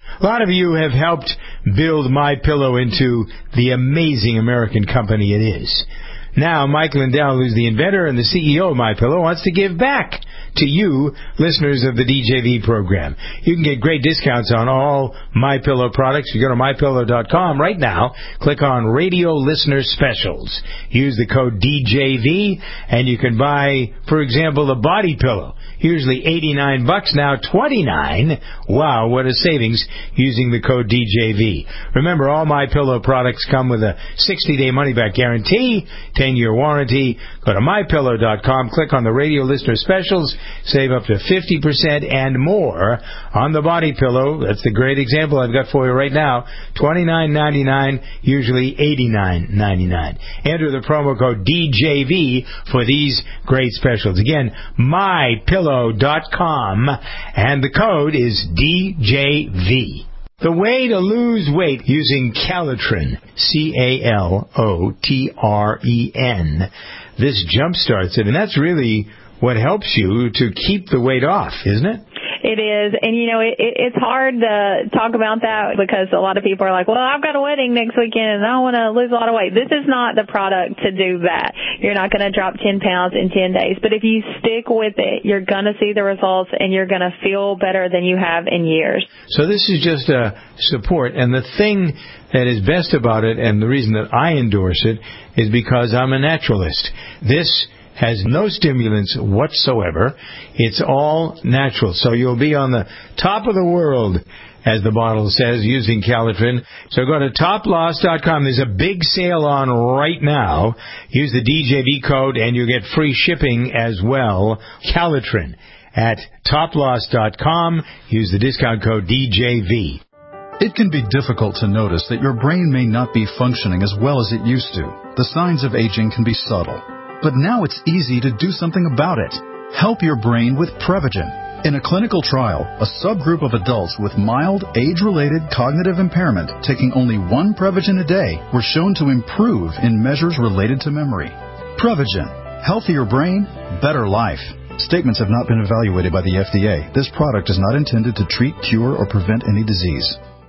A lot of you have helped build MyPillow into the amazing American company it is. Now, Mike Lindell, who's the inventor and the C E O of MyPillow, wants to give back to you, listeners of the D J V program. You can get great discounts on all MyPillow products. You go to my pillow dot com right now, click on Radio Listener Specials. Use the code D J V, and you can buy, for example, the body pillow. Usually eighty-nine bucks, now twenty-nine. Wow, what a savings using the code D J V. Remember, all MyPillow products come with a sixty-day money-back guarantee, ten-year warranty. Go to my pillow dot com, click on the Radio Listener Specials, save up to fifty percent and more on the body pillow. That's the great example I've got for you right now. twenty-nine ninety-nine, usually eighty-nine ninety-nine. Enter the promo code D J V for these great specials. Again, my pillow dot com, and the code is D J V. The way to lose weight using Calitrin, C A L O T R E N. This jumpstarts it, and that's really what helps you to keep the weight off, isn't it? It is, and you know, it, it, it's hard to talk about that because a lot of people are like, well, I've got a wedding next weekend and I want to lose a lot of weight. This is not the product to do that. You're not going to drop ten pounds in ten days, but if you stick with it, you're going to see the results and you're going to feel better than you have in years. So this is just a support, and the thing that is best about it, and the reason that I endorse it, is because I'm a naturalist. This has no stimulants whatsoever. It's all natural. So you'll be on the top of the world, as the bottle says, using Calitrin. So go to top loss dot com. There's a big sale on right now. Use the D J V code and you get free shipping as well. Calitrin at top loss dot com. Use the discount code D J V. It can be difficult to notice that your brain may not be functioning as well as it used to. The signs of aging can be subtle. But now it's easy to do something about it. Help your brain with Prevagen. In a clinical trial, a subgroup of adults with mild, age-related cognitive impairment taking only one Prevagen a day were shown to improve in measures related to memory. Prevagen. Healthier brain, better life. Statements have not been evaluated by the F D A. This product is not intended to treat, cure, or prevent any disease.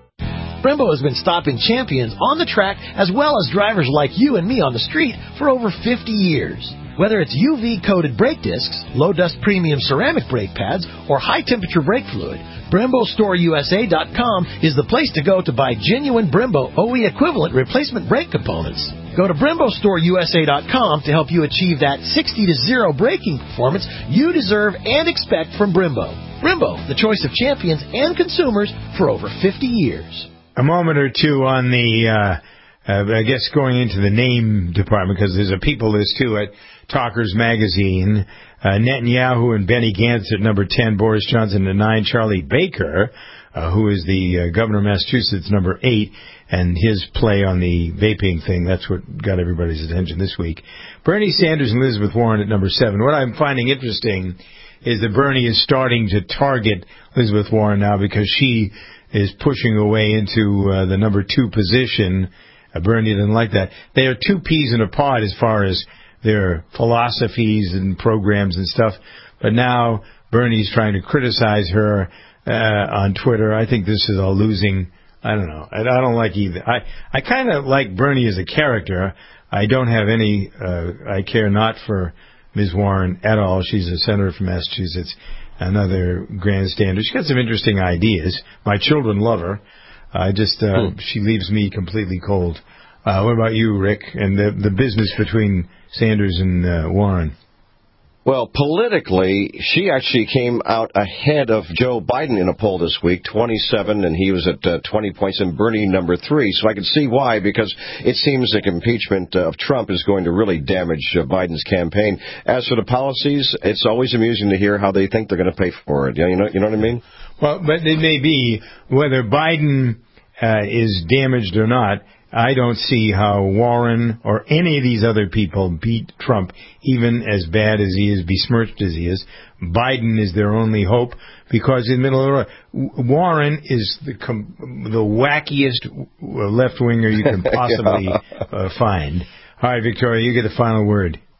Brembo has been stopping champions on the track as well as drivers like you and me on the street for over fifty years. Whether it's U V-coated brake discs, low-dust premium ceramic brake pads, or high-temperature brake fluid, Brembo Store U S A dot com is the place to go to buy genuine Brembo O E equivalent replacement brake components. Go to Brembo Store U S A dot com to help you achieve that sixty to zero braking performance you deserve and expect from Brembo. Brembo, the choice of champions and consumers for over fifty years. A moment or two on the, uh, uh, I guess, going into the name department, because there's a people list, too, at Talkers Magazine. Uh, Netanyahu and Benny Gantz at number ten, Boris Johnson at nine, Charlie Baker, uh, who is the uh, governor of Massachusetts, number eight, and his play on the vaping thing, that's what got everybody's attention this week. Bernie Sanders and Elizabeth Warren at number seven. What I'm finding interesting is that Bernie is starting to target Elizabeth Warren now because she is pushing away into uh, the number two position. Uh, Bernie didn't like that. They are two peas in a pod as far as their philosophies and programs and stuff. But now Bernie's trying to criticize her uh, on Twitter. I think this is all losing. I don't know. I, I don't like either. I, I kind of like Bernie as a character. I don't have any, uh, I care not for Miz Warren at all. She's a senator from Massachusetts. Another grandstander. She's got some interesting ideas. My children love her. I just, uh, hmm. she leaves me completely cold. Uh, what about you, Rick, and the the business between Sanders and uh, Warren? Well, politically, she actually came out ahead of Joe Biden in a poll this week, twenty-seven, and he was at uh, twenty points, and Bernie number three. So I can see why, because it seems like impeachment of Trump is going to really damage uh, Biden's campaign. As for the policies, it's always amusing to hear how they think they're going to pay for it. You know, you know what I mean? Well, but it may be whether Biden uh, is damaged or not. I don't see how Warren or any of these other people beat Trump, even as bad as he is, besmirched as he is. Biden is their only hope because in the middle of the road, Warren is the com- the wackiest left-winger you can possibly yeah. uh, find. All right, Victoria, you get the final word.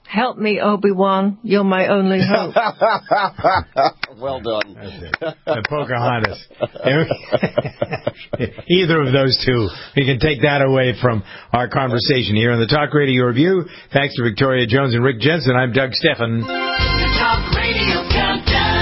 Help me, Obi-Wan. You're my only hope. Well done. That's it. The Pocahontas. Either of those two. We can take that away from our conversation here on the Talk Radio Review. Thanks to Victoria Jones and Rick Jensen. I'm Doug Steffen. The Talk Radio Countdown.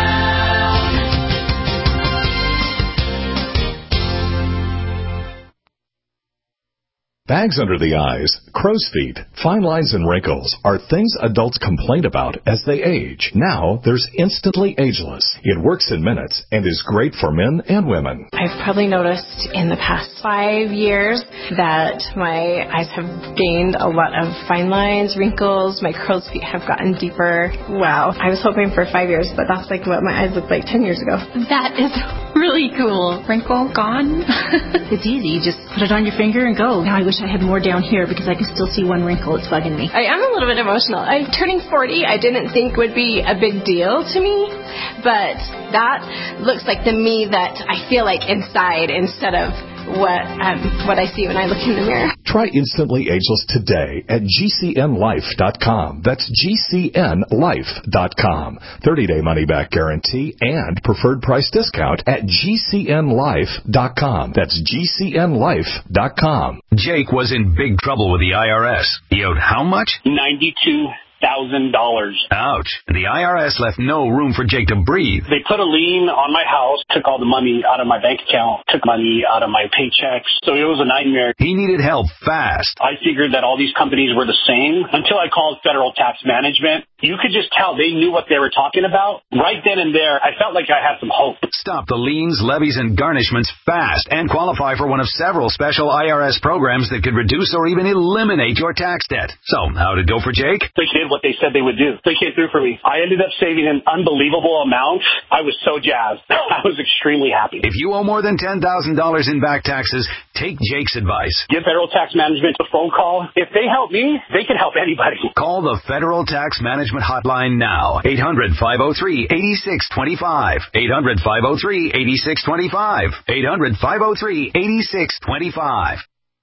Bags under the eyes, crow's feet, fine lines and wrinkles are things adults complain about as they age. Now there's Instantly Ageless. It works in minutes and is great for men and women. I've probably noticed in the past five years that my eyes have gained a lot of fine lines, wrinkles, my crow's feet have gotten deeper. Wow. I was hoping for five years, but that's like what my eyes looked like ten years ago. That is really cool. Wrinkle gone. It's easy. You just put it on your finger and go. Now I wish I had more down here because I can still see one wrinkle. It's bugging me. I am a little bit emotional. I'm turning forty. I didn't think would be a big deal to me, but that looks like the me that I feel like inside instead of what um, what I see when I look in the mirror. Try Instantly Ageless today at G C N life dot com. That's G C N life dot com. thirty-day money-back guarantee and preferred price discount at G C N life dot com. That's G C N life dot com. Jake was in big trouble with the I R S. He owed how much? ninety-two thousand dollars. Ouch. The I R S left no room for Jake to breathe. They put a lien on my house, took all the money out of my bank account, took money out of my paychecks. So it was a nightmare. He needed help fast. I figured that all these companies were the same until I called Federal Tax Management. You could just tell they knew what they were talking about. Right then and there, I felt like I had some hope. Stop the liens, levies, and garnishments fast and qualify for one of several special I R S programs that could reduce or even eliminate your tax debt. So, how'd it go for Jake? They did what they said they would do. They came through for me. I ended up saving an unbelievable amount. I was so jazzed. I was extremely happy. If you owe more than ten thousand dollars in back taxes, take Jake's advice. Give Federal Tax Management a phone call. If they help me, they can help anybody. Call the Federal Tax Management Hotline now. eight hundred, five oh three, eight six two five. eight hundred, five oh three, eight six two five. eight hundred, five oh three, eight six two five.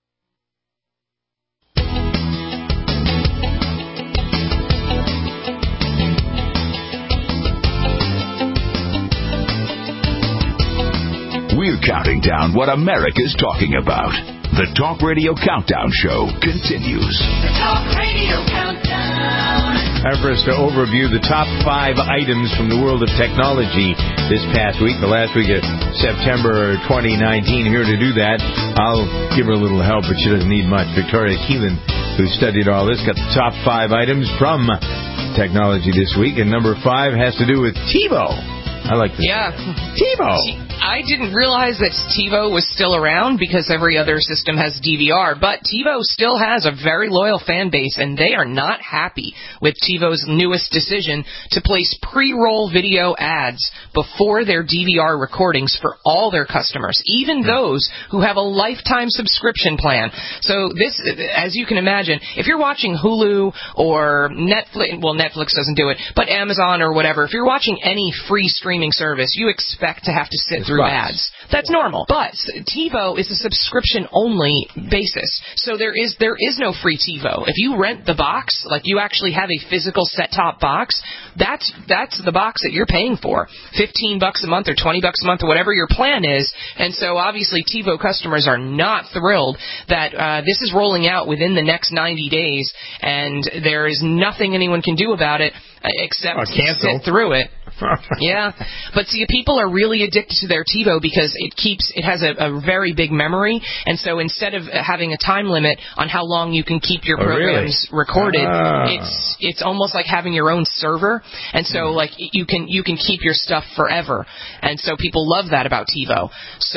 We're counting down what America's talking about. The Talk Radio Countdown Show continues. The Talk Radio Countdown. Time for us to overview the top five items from the world of technology this past week, the last week of September twenty nineteen. Here to do that, I'll give her a little help, but she doesn't need much. Victoria Keelan, who studied all this, got the top five items from technology this week, and number five has to do with TiVo. I like this. Yeah. TiVo. I didn't realize that TiVo was still around because every other system has D V R, but TiVo still has a very loyal fan base, and they are not happy with TiVo's newest decision to place pre-roll video ads before their D V R recordings for all their customers, even those who have a lifetime subscription plan. So this, as you can imagine, if you're watching Hulu or Netflix, well, Netflix doesn't do it, but Amazon or whatever, if you're watching any free streaming service, you expect to have to sit through ads. That's normal. But TiVo is a subscription-only basis. So there is there is no free TiVo. If you rent the box, like you actually have a physical set-top box, that's that's the box that you're paying for. fifteen bucks a month or twenty bucks a month or whatever your plan is. And so obviously TiVo customers are not thrilled that uh, this is rolling out within the next ninety days, and there is nothing anyone can do about it except uh, cancel. sit through it. Yeah, but see, people are really addicted to their TiVo because it keeps it has a, a very big memory, and so instead of having a time limit on how long you can keep your oh, programs really? recorded, ah. it's it's almost like having your own server, and so like you can you can keep your stuff forever, and so people love that about TiVo.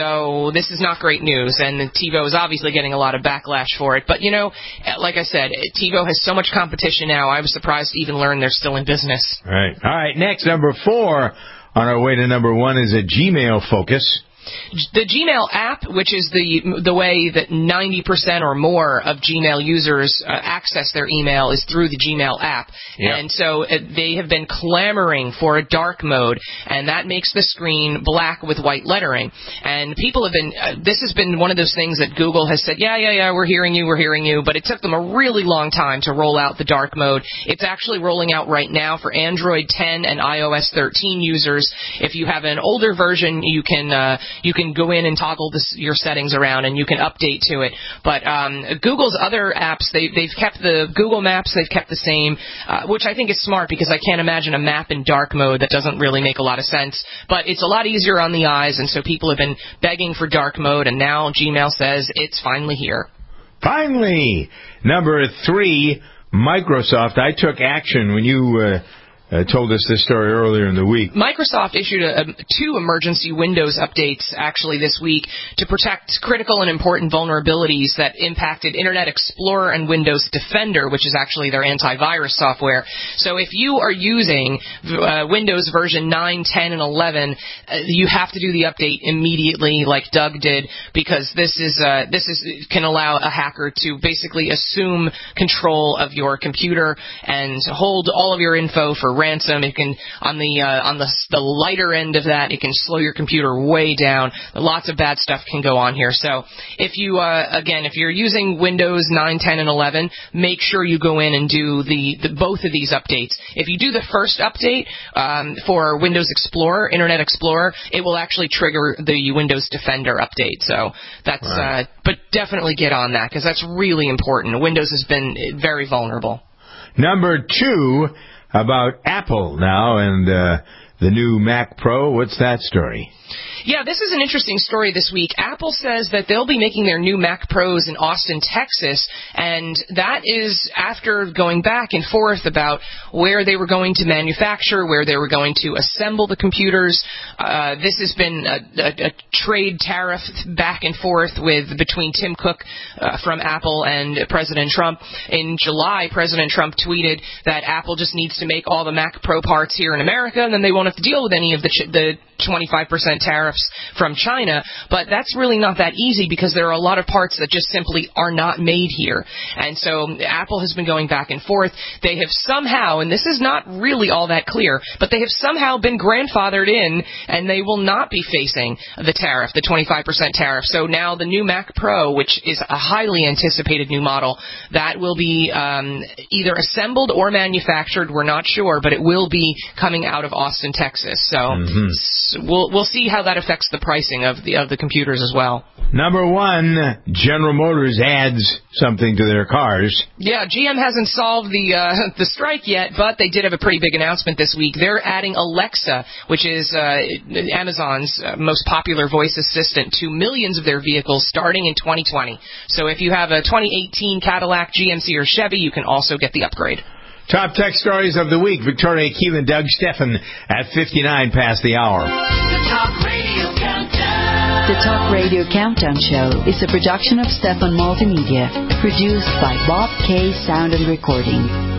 So this is not great news, and TiVo is obviously getting a lot of backlash for it. But you know, like I said, TiVo has so much competition now. I was surprised to even learn they're still in business. Right. All right. Next, number four on our way to number one is a Gmail focus. the Gmail app, which is the the way that ninety percent or more of Gmail users uh, access their email, is through the Gmail app. Yep. And so uh, they have been clamoring for a dark mode, and that makes the screen black with white lettering. And people have been, uh, this has been one of those things that Google has said, yeah, yeah, yeah, we're hearing you, we're hearing you, but it took them a really long time to roll out the dark mode. It's actually rolling out right now for Android ten and iOS thirteen users. If you have an older version, you can uh, you can go in and toggle this, your settings around, and you can update to it. But um, Google's other apps, they, they've kept the Google Maps, they've kept the same, uh, which I think is smart, because I can't imagine a map in dark mode. That doesn't really make a lot of sense. But it's a lot easier on the eyes, and so people have been begging for dark mode, and now Gmail says it's finally here. Finally! Number three, Microsoft. I took action when you uh, uh, told us this story earlier in the week. Microsoft issued a, a, two emergency Windows updates actually this week to protect critical and important vulnerabilities that impacted Internet Explorer and Windows Defender, which is actually their antivirus software. So if you are using uh, Windows version nine, ten, and eleven, uh, you have to do the update immediately, like Doug did, because this is uh, this is can allow a hacker to basically assume control of your computer and hold all of your info for ransom. It can, on the uh, on the the lighter end of that, it can slow your computer way down. Lots of bad stuff can go on here. So if you uh, again, if you're using Windows nine, ten, and eleven, make sure you go in and do the, the both of these updates. If you do the first update um, for Windows Explorer, Internet Explorer, it will actually trigger the Windows Defender update. So that's right. uh, but definitely get on that, because that's really important. Windows has been very vulnerable. Number two, about Apple now and uh, the new Mac Pro. What's that story? Yeah, this is an interesting story this week. Apple says that they'll be making their new Mac Pros in Austin, Texas, and that is after going back and forth about where they were going to manufacture, where they were going to assemble the computers. Uh, this has been a, a, a trade tariff back and forth with between Tim Cook uh, from Apple and President Trump. In July, President Trump tweeted that Apple just needs to make all the Mac Pro parts here in America, and then they won't have to deal with any of the, ch- the twenty-five percent tariffs from China. But that's really not that easy, because there are a lot of parts that just simply are not made here. And so Apple has been going back and forth. They have somehow, and this is not really all that clear, but they have somehow been grandfathered in, and they will not be facing the tariff, the twenty-five percent tariff. So now the new Mac Pro, which is a highly anticipated new model, that will be um, either assembled or manufactured, we're not sure, but it will be coming out of Austin, Texas. So mm-hmm. we'll we'll see how that affects the pricing of the of the computers as well. Number one, General Motors adds something to their cars. Yeah, G M hasn't solved the uh, the strike yet, but they did have a pretty big announcement this week. They're adding Alexa, which is uh, Amazon's uh, most popular voice assistant, to millions of their vehicles starting in twenty twenty. So if you have a twenty eighteen Cadillac, G M C, or Chevy, you can also get the upgrade. Top tech stories of the week. Victoria Keelan, Doug Steffen at fifty-nine past the hour. The Talk Radio Countdown. The Talk Radio Countdown Show is a production of Stefan Multimedia, produced by Bob K. Sound and Recording.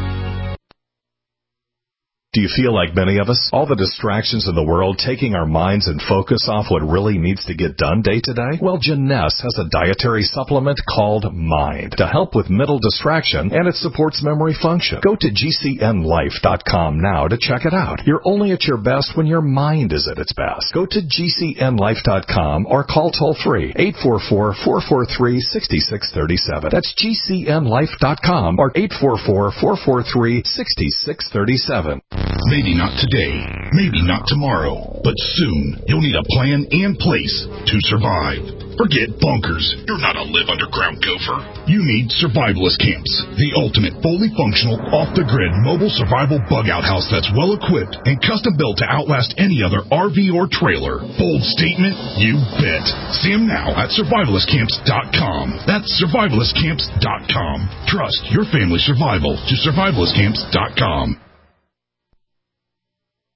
Do you feel like many of us? All the distractions in the world taking our minds and focus off what really needs to get done day to day? Well, Jeunesse has a dietary supplement called Mind to help with mental distraction, and it supports memory function. Go to G C N life dot com now to check it out. You're only at your best when your mind is at its best. Go to G C N life dot com or call toll-free eight four four, four four three, six six three seven. That's G C N life dot com or eight four four, four four three, six six three seven. Maybe not today, maybe not tomorrow, but soon you'll need a plan and place to survive. Forget bunkers. You're not a live underground gopher. You need Survivalist Camps, the ultimate fully functional, off-the-grid mobile survival bug-out house that's well-equipped and custom-built to outlast any other R V or trailer. Bold statement? You bet. See them now at survivalist camps dot com. That's survivalist camps dot com. Trust your family's survival to survivalist camps dot com.